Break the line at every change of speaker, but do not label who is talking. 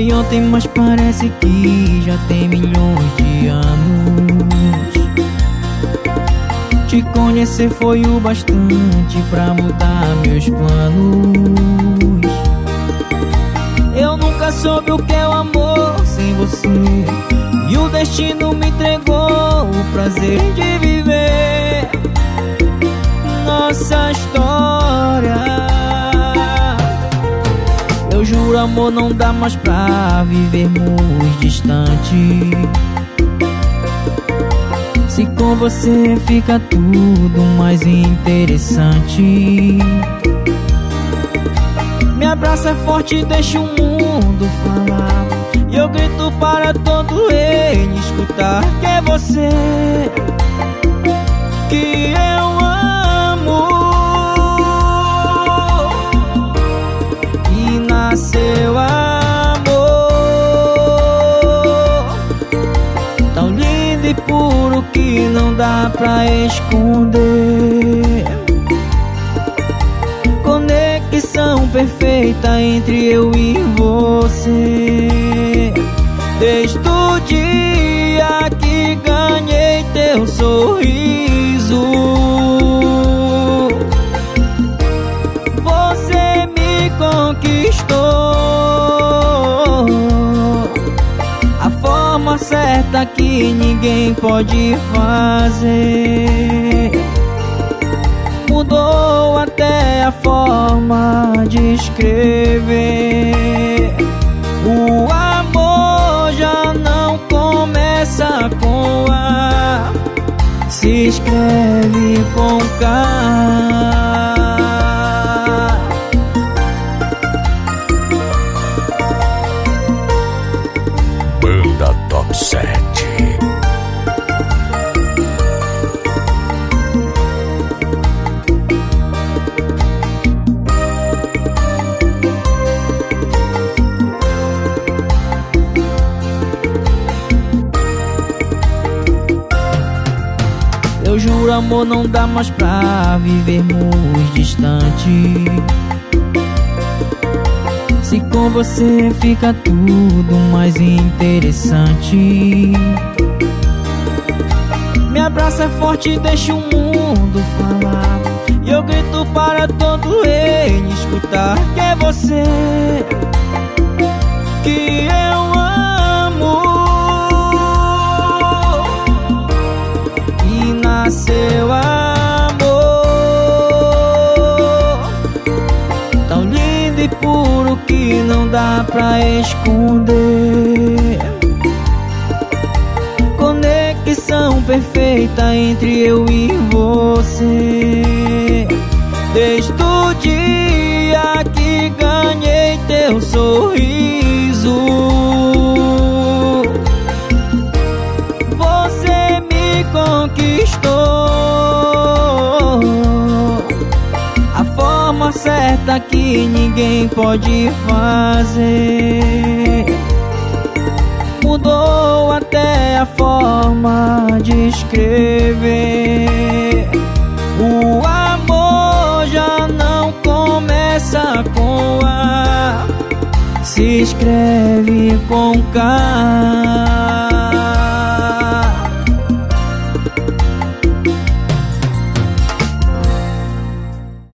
foi ontem, mas parece que já tem milhões de anos. Te conhecer foi o bastante pra mudar meus planos. Eu nunca soube o que é o amor sem você, e o destino me entregou o prazer de viver nossa história. Eu juro, amor, não dá mais pra vivermos distante. Se com você fica tudo mais interessante. Me abraça forte e deixa o mundo falar, e eu grito para todo ele escutar que é você que eu amo. E nasceu amor tão lindo e puro que não dá pra esconder. Conexão perfeita entre eu e você. Desde o dia que ganhei teu sorriso, você me conquistou. A forma certa que ninguém pode fazer. Mudou até a forma de escrever. O amor já não começa com A, se escreve com K.
Banda Top 7.
Eu juro, amor, não dá mais pra vivermos distante. Se com você fica tudo mais interessante. Me abraça forte e deixa o mundo falar, e eu grito para todo ele escutar que é você que eu amo. E nasceu amor tão lindo e puro que não dá pra esconder. Conexão perfeita entre eu e você. Desde o dia que ganhei teu sorriso, você me conquistou. A forma certa que ninguém pode fazer. Mudou até a forma de escrever. O amor já não começa com A, se escreve com K.